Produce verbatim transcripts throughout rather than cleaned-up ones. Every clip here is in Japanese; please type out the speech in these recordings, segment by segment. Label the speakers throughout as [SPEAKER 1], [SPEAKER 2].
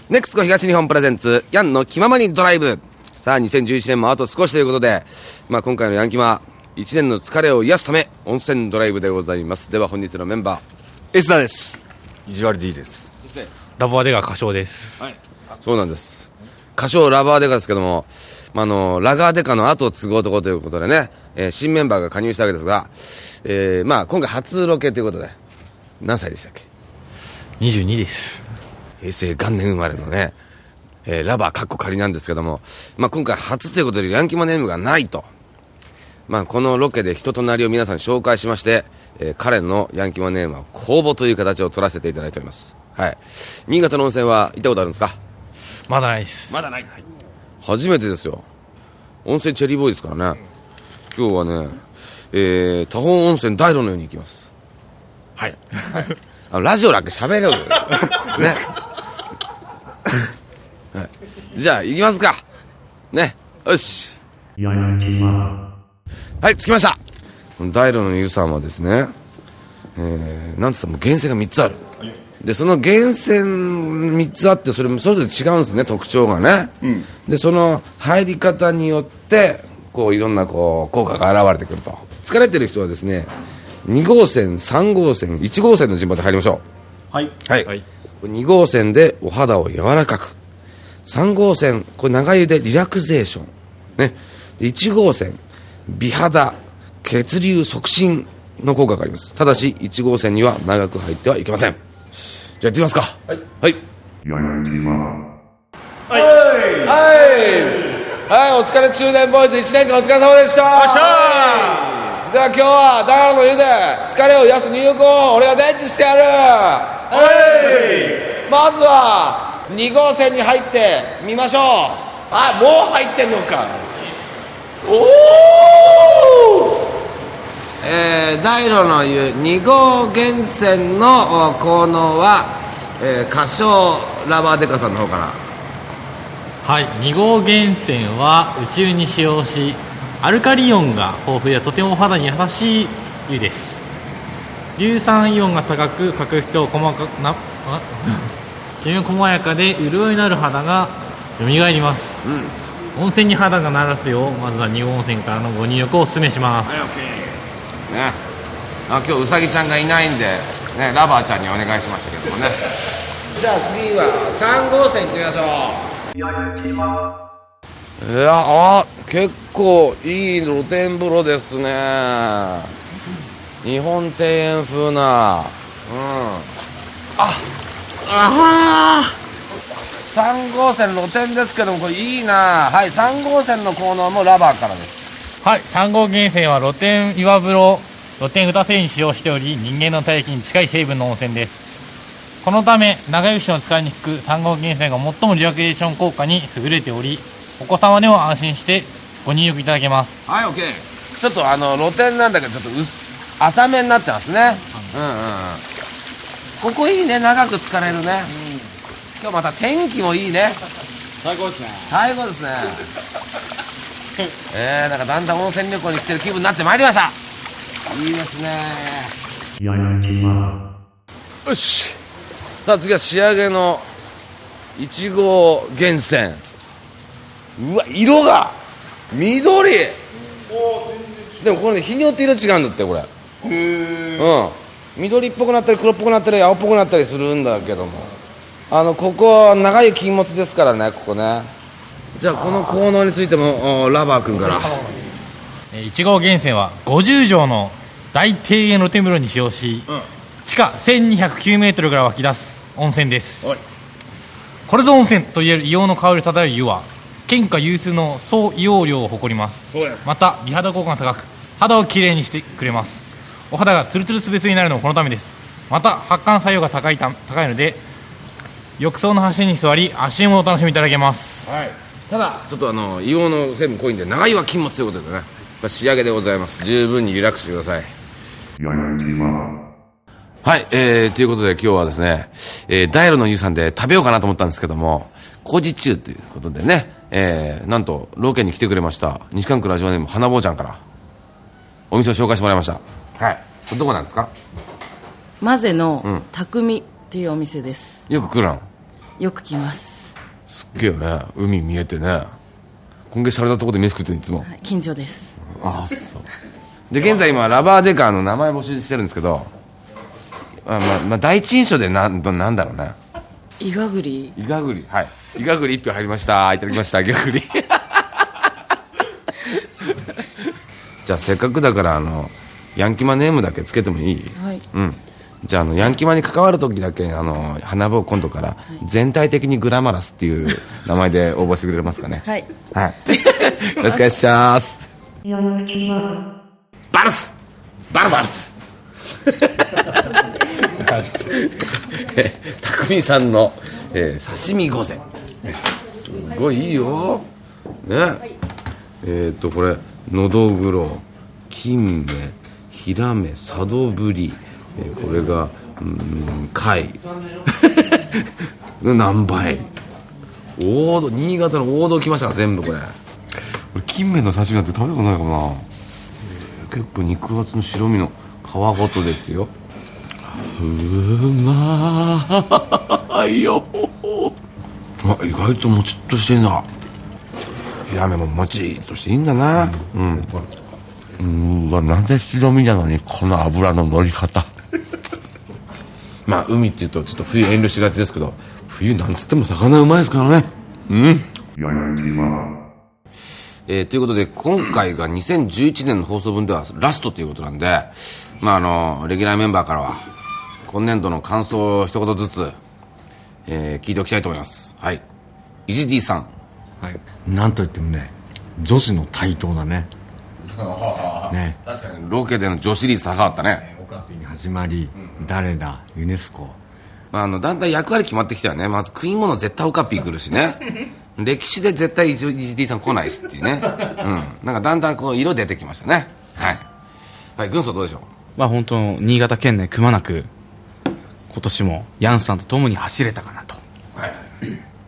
[SPEAKER 1] ネクスコ東日本プレゼンツヤンの気ままにドライブ。さあにせんじゅういちねんもあと少しということで、まあ、今回のヤンキマいちねんの疲れを癒すため温泉ドライブでございます。では本日のメンバー、
[SPEAKER 2] エスダです。
[SPEAKER 3] 意地悪 D です。
[SPEAKER 1] そして
[SPEAKER 4] ラバーデガ歌唱です。
[SPEAKER 1] はい、そうなんです。歌唱ラバーデカですけども、まあ、あのラガーデカの後を継ぐ男ということでね、えー、新メンバーが加入したわけですが、えーまあ、今回初ロケということで、何歳でしたっけ？
[SPEAKER 4] にじゅうにです。
[SPEAKER 1] 平成元年生まれのね、えー、ラバーかっこ仮なんですけども、まあ、今回初ということでヤンキマネームがないと、まあ、このロケで人となりを皆さんに紹介しまして、えー、彼のヤンキマネームは公募という形を取らせていただいております。はい、新潟の温泉は行ったことあるんですか？
[SPEAKER 4] まだないです。
[SPEAKER 1] まだない、はい、初めてですよ。温泉チェリーボーイですからね。今日はね、えー、多本温泉大路のように行きます。はい、はい、あのラジオだけ喋れるねはい、じゃあ行きますかね。よし、はい、着きました。大路の湯さんはですね、えー、なんつったらもう源泉がみっつある。でその源泉みっつあって、それもそれぞれ違うんですね、特徴がね、うん、でその入り方によってこういろんなこう効果が現れてくると。疲れてる人はですね、に号線、さん号線、いち号線の順番で入りましょう。はい、はいはい、に号線でお肌を柔らかく、さん号線これ長湯でリラクゼーション、ね、でいち号線美肌血流促進の効果があります。ただしいち号線には長く入ってはいけません。じゃあ行ってみますか。はいはいはいはい、お疲れ中年ボーイズいちねんかんお疲れ様でした。よっしゃー。では今日はダーラの湯で疲れを癒す入浴を俺が伝授してやる。はい、まずはに号線に入ってみましょう。あ、もう入ってんのか。おお、えー、大路の湯に号源泉の効能は、えー、歌唱ラバーデカさんの方から。
[SPEAKER 4] はい、に号源泉は宇宙に使用し、アルカリイオンが豊富でとてもお肌に優しい湯です。硫酸イオンが高く角質を細かなきめ細やかで潤いのある肌がよみがえります、うん、温泉に肌が慣らすよう、まずはに号温泉からのご入浴をお勧めします。
[SPEAKER 1] はい、OK、ね、あ、今日うさぎちゃんがいないんで、ね、ラバーちゃんにお願いしましたけどもね。じゃあ次はさん号線行ってみましょう。いや、あ、結構いい露天風呂ですね。日本庭園風な、うん、ああさん号線露天ですけども、これいいな。はい、さん号線の効能もラバーからです。
[SPEAKER 4] はい、さん号源泉は露天岩風呂、露天二製に使用しており、人間の体液に近い成分の温泉です。このため長湯の疲れにくく、さん号源泉が最もリラクゼーション効果に優れており、お子様でも安心してご入浴いただけます。
[SPEAKER 1] はい、 OK。 ちょっとあの露天なんだけどちょっと薄浅めになってますね、うんうんうん、ここいいね、長く疲れるね、うん、今日また天気もいいね。
[SPEAKER 2] 最高ですね。
[SPEAKER 1] 最高ですねえー、なんかだんだん温泉旅行に来てる気分になってまいりました。いいですね。よし、さあ次は仕上げのいち号源泉。うわ、色が緑。でもこれね、日によって色違うんだって、これ。へえ、うん、緑っぽくなったり黒っぽくなったり青っぽくなったりするんだけども、あのここ長い禁物ですからね、ここね。じゃあこの効能についてもラバー君から。
[SPEAKER 4] いち号源泉はごじゅう畳の大庭園露天風呂に使用し、うん、地下せんにひゃくきゅうメートルから湧き出す温泉です。これぞ温泉といえる硫黄の香り漂う湯は県下有数の総硫黄量を誇ります。そうです。また美肌効果が高く、肌をきれいにしてくれます。お肌がツルツルスベスになるのもこのためです。また発汗作用が高いた高いので、浴槽の端に座り足湯もお楽しみいただけます。
[SPEAKER 1] はい、ただちょっとあの硫黄の成分濃いんで長湯は禁物ということでね、仕上げでございます。十分にリラックスしてください。はい、えー、ということで今日はですね、えー、大路の湯さんで食べようかなと思ったんですけども、工事中ということでね、えー、なんとロケに来てくれました西関区ラジオネーム花坊ちゃんからお店を紹介してもらいました。はい、これどこなんですか？
[SPEAKER 5] マゼの匠っていうお店です、
[SPEAKER 1] うん、よく来るの？
[SPEAKER 5] よく来ます。
[SPEAKER 1] すっげえよね、海見えてね。今月シャレたとこで飯食ってるいつも、
[SPEAKER 3] はい、近所です。
[SPEAKER 1] ああそうで現在今ラバーデカの名前募集してるんですけど、まあまあまあ、第一印象でなんなんだろうね。
[SPEAKER 3] イガグリ。
[SPEAKER 1] イガグリ、はい、イガグリいっぴょう入りました。いただきました、イガグリじゃあせっかくだからあのヤンキマネームだけつけてもいい？
[SPEAKER 3] はい、
[SPEAKER 1] うん、じゃあ、あのヤンキマに関わる時だけあの花坊今度から全体的にグラマラスっていう名前で応募してくれますかね。
[SPEAKER 3] はい、
[SPEAKER 1] はい、よろしくお願いします。バルスバルバルス匠さんの、えー、刺身御膳、すごいいいよね、はい、えっ、ー、とこれのどぐろ、金目、ヒラメ、佐渡ぶり、えー、これがうん貝何倍、王道、新潟の王道来ましたから全部これ。これ金目の刺身なんて食べたことないかもな。結構肉厚の白身の皮ごとですよ。うまーいよ。あ、意外ともちっとしてんだ。ヒラメももちっとしていいんだな。うん、うん、うわ、なんで白身なのにこの脂の乗り方まあ海っていうとちょっと冬遠慮しがちですけど、冬なんつっても魚うまいですからね。うん。えー、ということで今回がにせんじゅういちねんの放送分ではラストということなんで、まああのレギュラーメンバーからは今年度の感想を一言ずつ、えー、聞いておきたいと思います。はい、イジディさん。
[SPEAKER 5] はい、なんといってもね、女子の台頭だねね、
[SPEAKER 1] 確かにロケでの女子率高かったね。
[SPEAKER 5] オカピに始まり、うん、誰だユネスコ、
[SPEAKER 1] まあ、あのだんだん役割決まってきたよね。まず食い物絶対オカピー来るしね歴史で絶対イジディさん来ないしっていうね、うん、なんかだんだんこう色出てきましたね。はい、はい、軍曹どうでしょう。
[SPEAKER 2] まあ本当新潟県内くまなく今年もヤンさんと共に走れたかなと、はい、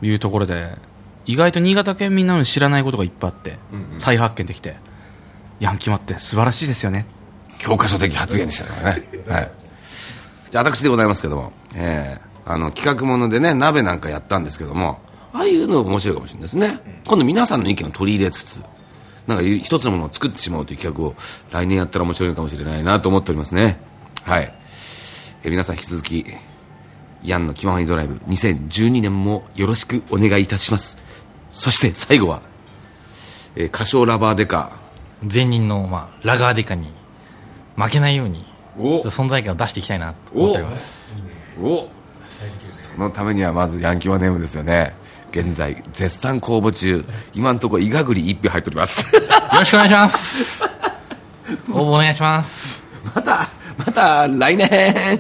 [SPEAKER 2] いうところで、意外と新潟県民なのに知らないことがいっぱいあって、うんうん、再発見できて、ヤンキマって素晴らしいですよね。
[SPEAKER 1] 教科書的発言でしたからねはい、じゃあ私でございますけども、えー、あの企画ものでね鍋なんかやったんですけども、ああいうの面白いかもしれないですね。今度皆さんの意見を取り入れつつ、なんか一つのものを作ってしまうという企画を来年やったら面白いかもしれないなと思っておりますね。はい、え皆さん引き続きヤンの気ままにドライブにせんじゅうにねんもよろしくお願いいたします。そして最後は、えー、歌唱ラバーデカ
[SPEAKER 4] 前任の、まあ、ラガーデカに負けないように存在感を出していきたいなと思っております。
[SPEAKER 1] おお、そのためにはまずヤンキーはネームですよね。現在絶賛公募中、今のところイガグリいっぴょう入っておりますよ
[SPEAKER 4] ろしくお願いします応募お願いします。
[SPEAKER 1] またまた来年。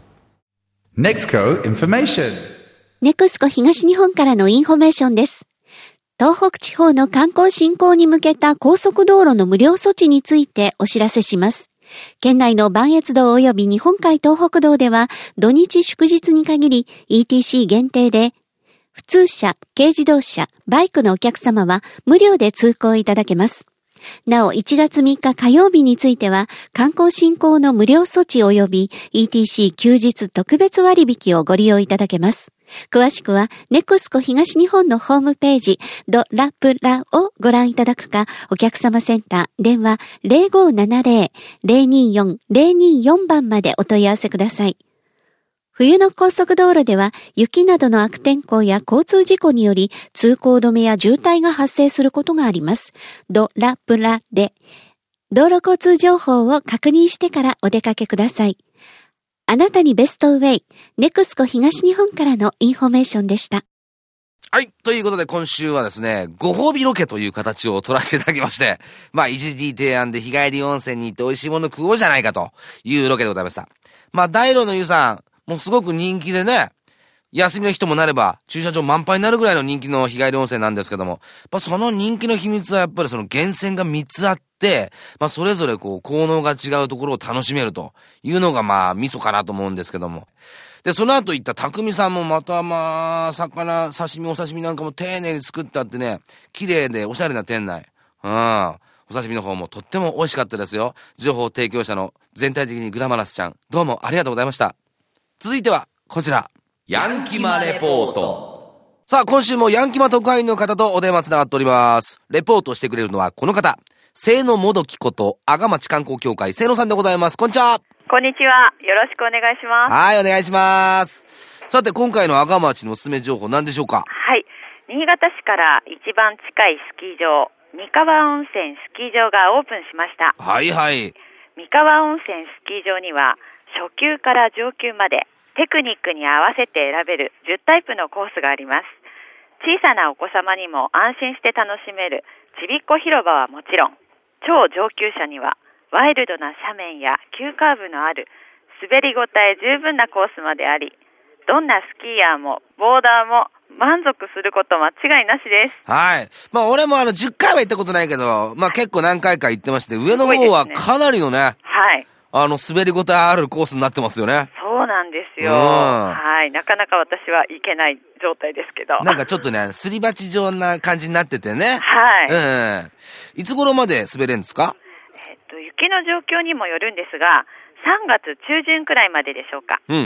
[SPEAKER 6] Nexco Information。
[SPEAKER 7] ネクスコ東日本からのインフォメーションです。東北地方の観光振興に向けた高速道路の無料措置についてお知らせします。県内の磐越道及び日本海東北道では土日祝日に限り イーティーシー 限定で普通車、軽自動車、バイクのお客様は無料で通行いただけます。なおいちがつみっか火曜日については観光振興の無料措置及び イーティーシー 休日特別割引をご利用いただけます。詳しくはネクスコ東日本のホームページドラプラをご覧いただくか、お客様センター電話 ゼロごーななゼロ ゼロにーよん ゼロにーよん 番までお問い合わせください。冬の高速道路では雪などの悪天候や交通事故により通行止めや渋滞が発生することがあります。ドラプラで道路交通情報を確認してからお出かけください。あなたにベストウェイ、ネクスコ東日本からのインフォメーションでした。
[SPEAKER 1] はい。ということで今週はですね、ご褒美ロケという形を取らせていただきまして、まあ、イジディ提案で日帰り温泉に行って美味しいもの食おうじゃないかというロケでございました。まあ、大路の湯さん、もうすごく人気でね、休みの人もなれば駐車場満杯になるぐらいの人気の日帰り温泉なんですけども、やっぱその人気の秘密はやっぱりその源泉がみっつあって、まあそれぞれこう効能が違うところを楽しめるというのがまあミソかなと思うんですけども。で、その後行った匠さんもまたまあ魚、刺身、お刺身なんかも丁寧に作ったってね、綺麗でおしゃれな店内。うん。お刺身の方もとっても美味しかったですよ。情報提供者の全体的にグラマラスちゃん、どうもありがとうございました。続いてはこちら。ヤンキマレポート。 さあ、今週もヤンキマ特派員の方とお電話つながっております。レポートしてくれるのはこの方、清野もどきこと阿賀町観光協会清野さんでございます。こんにちは。
[SPEAKER 6] こんにちは。よろしくお願いします。
[SPEAKER 1] はい、お願いします。さて、今回の阿賀町のおすすめ情報何でしょうか？
[SPEAKER 6] はい。新潟市から一番近いスキー場、三河温泉スキー場がオープンしました。
[SPEAKER 1] はいはい。
[SPEAKER 6] 三河温泉スキー場には、初級から上級までテクニックに合わせて選べるじゅうタイプのコースがあります。小さなお子様にも安心して楽しめるちびっこ広場はもちろん、超上級者にはワイルドな斜面や急カーブのある滑りごたえ十分なコースまであり、どんなスキーヤーもボーダーも満足すること間違いなしです。
[SPEAKER 1] はい。まあ俺もあのじゅっかいは行ったことないけど、まあ結構何回か行ってまして、上の方はかなりのね、
[SPEAKER 6] はい。
[SPEAKER 1] あの滑りごたえあるコースになってますよね。
[SPEAKER 6] そうなんですよ。
[SPEAKER 1] うん、
[SPEAKER 6] はい。なかなか私は行けない状態ですけど。
[SPEAKER 1] なんかちょっとね、すり鉢状な感じになっててね。
[SPEAKER 6] はい。
[SPEAKER 1] うん。いつ頃まで滑れるんですか？
[SPEAKER 6] えっと、雪の状況にもよるんですが、さんがつ中旬くらいまででしょうか。
[SPEAKER 1] うんうんうん。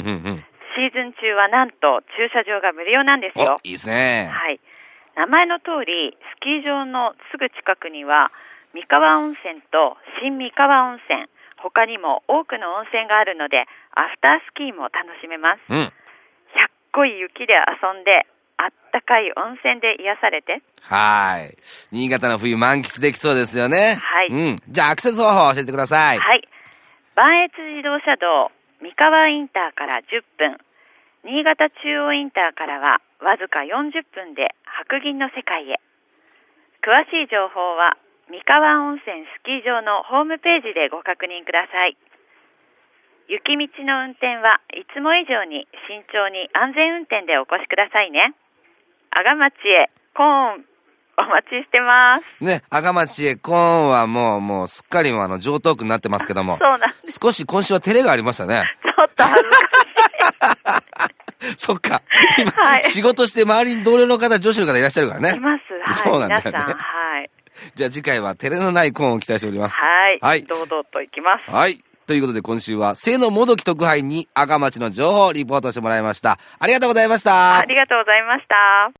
[SPEAKER 6] シーズン中はなんと駐車場が無料なんですよ。
[SPEAKER 1] いいですね。
[SPEAKER 6] はい。名前の通り、スキー場のすぐ近くには、三河温泉と新三河温泉、他にも多くの温泉があるので、アフタースキーも楽しめます。
[SPEAKER 1] うん。
[SPEAKER 6] ひゃっこい雪で遊んで、あったかい温泉で癒されて。
[SPEAKER 1] はい。新潟の冬満喫できそうですよね。
[SPEAKER 6] はい。
[SPEAKER 1] うん。じゃあアクセス方法を教えてください。
[SPEAKER 6] はい。磐越自動車道三河インターからじゅっぷん、新潟中央インターからはわずかよんじゅっぷんで白銀の世界へ。詳しい情報は三河温泉スキー場のホームページでご確認ください。雪道の運転はいつも以上に慎重に安全運転でお越しくださいね。阿賀町へコーンお待ちしてます。
[SPEAKER 1] ね、阿賀町へコーンはもう、もうすっかりもあの上等句になってますけども。
[SPEAKER 6] そうなんです。
[SPEAKER 1] 少し今週は照れがありましたね。
[SPEAKER 6] ちょっと恥ずかしい。
[SPEAKER 1] そっか。今、
[SPEAKER 6] はい、
[SPEAKER 1] 仕事して周りに同僚の方、女子の方いらっしゃるからね。
[SPEAKER 6] います。はい。
[SPEAKER 1] そうなんだよね。
[SPEAKER 6] 皆さん、はい。
[SPEAKER 1] じゃあ次回は照れのないコーンを期待しております。
[SPEAKER 6] はい。
[SPEAKER 1] はい。
[SPEAKER 6] 堂々と行きます。
[SPEAKER 1] はい。ということで今週は清野もどき特派員に阿賀町の情報をリポートしてもらいました。ありがとうございました。
[SPEAKER 6] ありがとうございました。